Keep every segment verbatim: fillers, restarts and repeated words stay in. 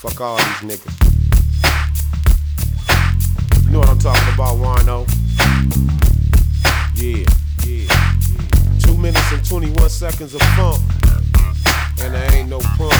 Fuck all these niggas. You know what I'm talking about, Wino? Yeah, yeah, yeah. Two minutes and twenty-one seconds of funk, and there ain't no pump.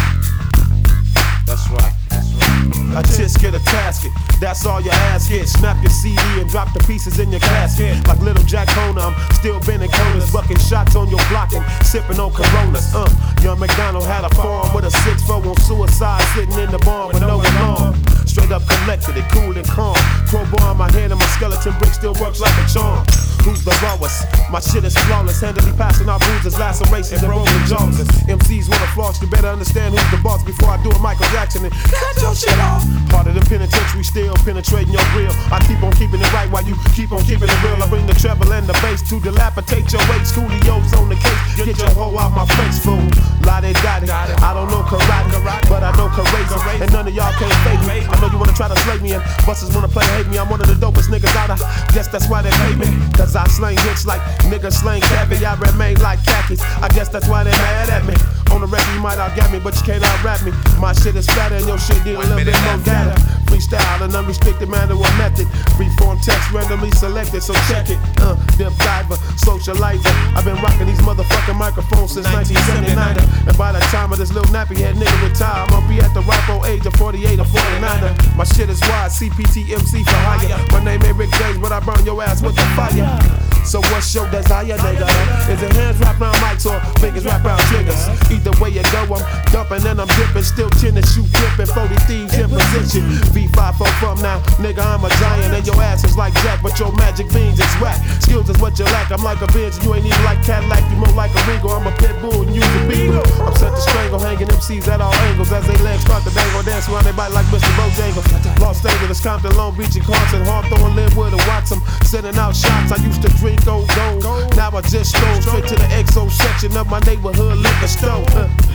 That's right, that's right. I just get a casket, that's all your ass get. Snap your C D and drop the pieces in your casket. Like little Jack Kona, I'm still bending corners, bucking shots on your block and sipping on Coronas. Uh, young McDonald had a farm with a six four on suicide, sitting in the barn with no alarm. Straight up collected it, cool and calm. Crowbar in my hand and my skeleton brick still works like a charm. Who's the rawest? My shit is flawless, handily passing out bruises, lacerations, and broken jaws. M Cs wanna floss, you better understand who's the boss before I do a Michael Jackson and cut your shit off. Part of the penitentiary, still penetrating your grill. I keep on keeping it right while you keep on keeping it real. I bring the treble and the bass to dilapidate your weight. Coolio's on the case, get your hoe out my face, fool. Lade got it, I don't know karate, but I know crazy, and none of y'all can't fake me. I know you wanna try to slay me, and busters wanna play hate me. I'm one of the dopest niggas out, I guess that's why they hate me. Cause I slang hits like niggas slang cabbie. I remain like khakis, I guess that's why they mad at me. On the record you might out-get me, but you can't out-rap me. My shit is fatter and your shit need a little bit more data. Freestyle and unrestricted manual method. Freeform text randomly selected, so check it. Uh, dip diver, socializer. I've been rocking these motherfucking microphones since nineteen seventy-nine. And by the time of this little nappy head nigga retire, I'm gonna be at the ripe old age of forty-eight or forty-nine. My shit is wide, C P T M C for hire. My name ain't Rick James, but I burn your ass with the fire. So what's your desire, nigga? Is it hands wrapped around mics or fingers wrapped around triggers? Either way you go, I'm dumping and I'm dipping, still chinning, shoot gripping, forty thieves in position. V five four from now, nigga, I'm a giant and your ass is like Jack, but your magic beans is whack. Skills is what you lack, I'm like a Benz, you ain't even like Cadillac, you more like a Regal. I'm a pit bull and you a beagle. I'm set to strangle, hanging M Cs at all angles as they legs start to dangle, dance around they bite like Mister Bojangles. Los Angeles, Compton, Long Beach, and Carson, Hawthorne, Linwood, and Watson, sending out shots. I used to drink old gold, now I just stroll straight to the X O section of my neighborhood liquor store.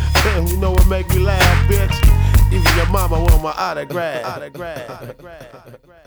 You know what make me laugh, bitch? Even your mama want my autograph. autograph. autograph.